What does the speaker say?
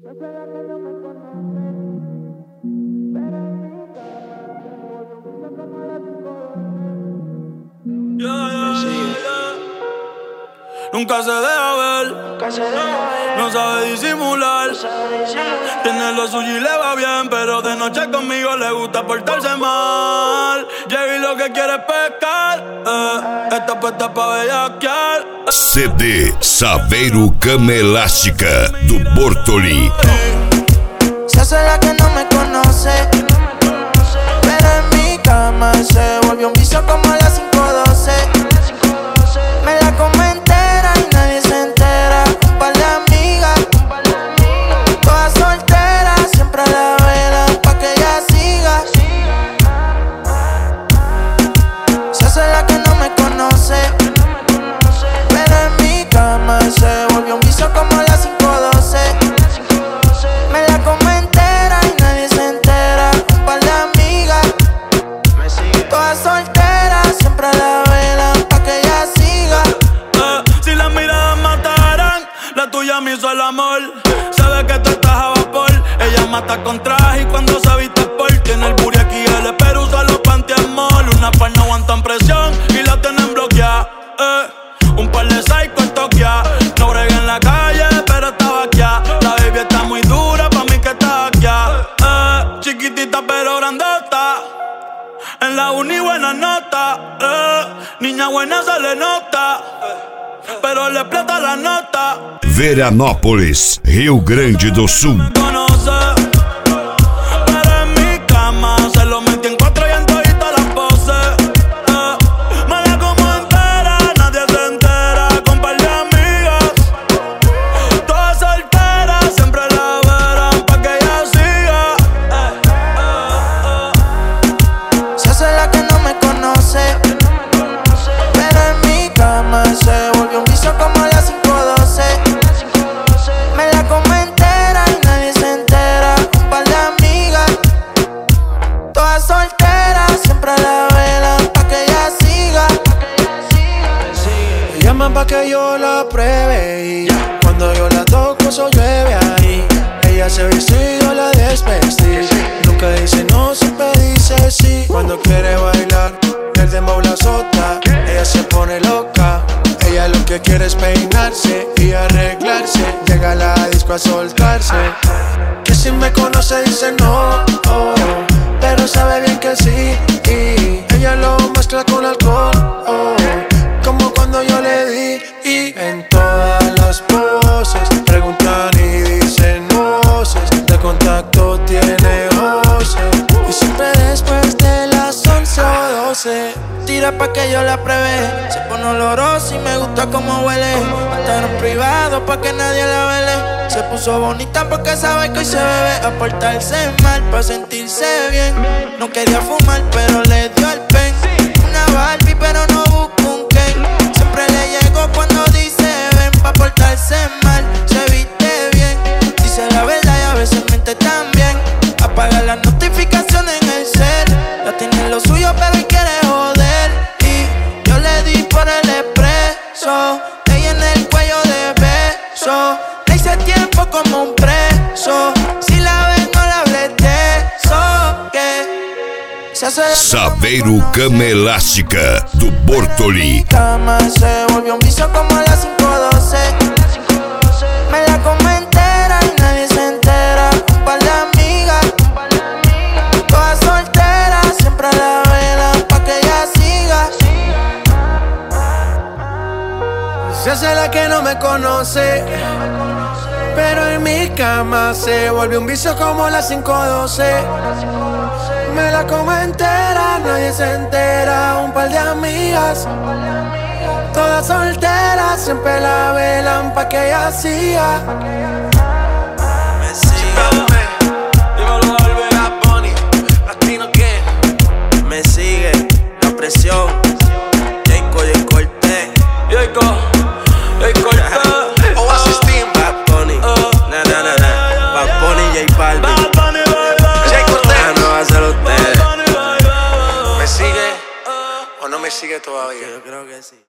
Nunca se deja ver, no sabe disimular. Tiene lo suyo y le va bien, pero de noche conmigo le gusta portarse mal. Llega y lo que quiere es pescar, está puesta pa' bellaquear. CD Saveiro Cama Elástica do Bortoli. Se hace la que no me conoce, pero en mi cama se volvió un vicio como a las 5:12. Me la come entera y nadie se entera. Un par de amigas, todas solteras, siempre la velan pa' que ella siga. Se hace la que no me conoce, pero en mi cama se volvió un vicio como a las 5:12. Me la come entera y nadie se entera. Un par de amigas, todas solteras, siempre la velan pa' que ella siga. Si las miradas mataran, la tuya me hizo el amor. Sabe que tú estás a vapor. Ella mata con traje y cuando se viste por. Tiene el booty aquí, el espero usa los pantiamol. Una par no aguantan presión y la tienen bloqueada. Un par de psycho en Tokia. No bregué en la calle, pero estaba aquí. La baby está muy dura, pa' mí que está aquí. Chiquitita pero grandota. En la uni buena nota. Niña buena se le nota, pero le explota la nota. Veranópolis, Rio Grande do Sul. Me conoce, pero en mi cama se lo metí en 4 y en todita las poses. Me la como entera, nadie se entera. Con par de amigas, todas solteras, siempre la verán pa' que ella siga. Se hace la que no me conoce, pero en mi cama se volvió un vicio como a las 5:12. Me la come entera y nadie se entera. Un par de amigas, todas solteras, siempre la velan pa' que ella siga. Me llaman pa' que yo la pruebe y cuando yo la toco eso llueve ahí. Ella se viste y yo la desvestí. Nunca dice no, siempre dice sí. Cuando quiere bailar, el dembow la azota. Ella se pone loca. Ella lo que quiere es peinarse y arreglarse. Llega a la disco a soltarse. Que si me conoce dice no, pero sabe bien que sí. Y ella lo mezcla con alcohol, como cuando yo le di. Y en todas las poses preguntan y dicen voces. De contacto tiene voces. Y siempre después de las 11 o 12 tira pa' que yo la pruebe. Se pone olorosa y me gusta como huele. Estar en privado pa' que nadie la vele. Se puso bonita porque sabe que hoy se bebe. A portarse mal pa' sentirse bien. No quería fumar pero le dio el pen. Una Barbie pero no busca un Ken. Siempre le llego cuando dice ven. Pa' portarse mal, se viste bien. Dice la verdad y a veces miente también. Apaga las notificaciones en el cel. Ya tiene lo suyo pero hoy quiere joder. Y yo le di por el expreso. Ella en el cuello de beso. Le hice tiempo como un preso. Si la ves no la hables de eso. Que se hace Saveiro Cama Elástica do Bortoli. cama se volvió un vicio como a las 5:12. Me la come entera y nadie se entera. Un par de amigas, todas solteras, siempre la velan pa' que ella siga. Se hace la que no me conoce, pero en mi cama se volvió un vicio como a las 5:12. Me la como entera, nadie se entera. Un par de amigas, todas solteras, siempre la velan pa' que ella siga. Me sigue, dímelo Albert, Bad Bunny, Latino que me sigue, la presión, Jayco y Cortez, Jayco Cortez, Oasis Team, Bad Bunny, Bad Bunny, J Balvin, Bad Bunny, Jay Cortez, no va a ser usted. Bad Bunny, ¿Me sigue o no me sigue todavía? Yo creo que sí.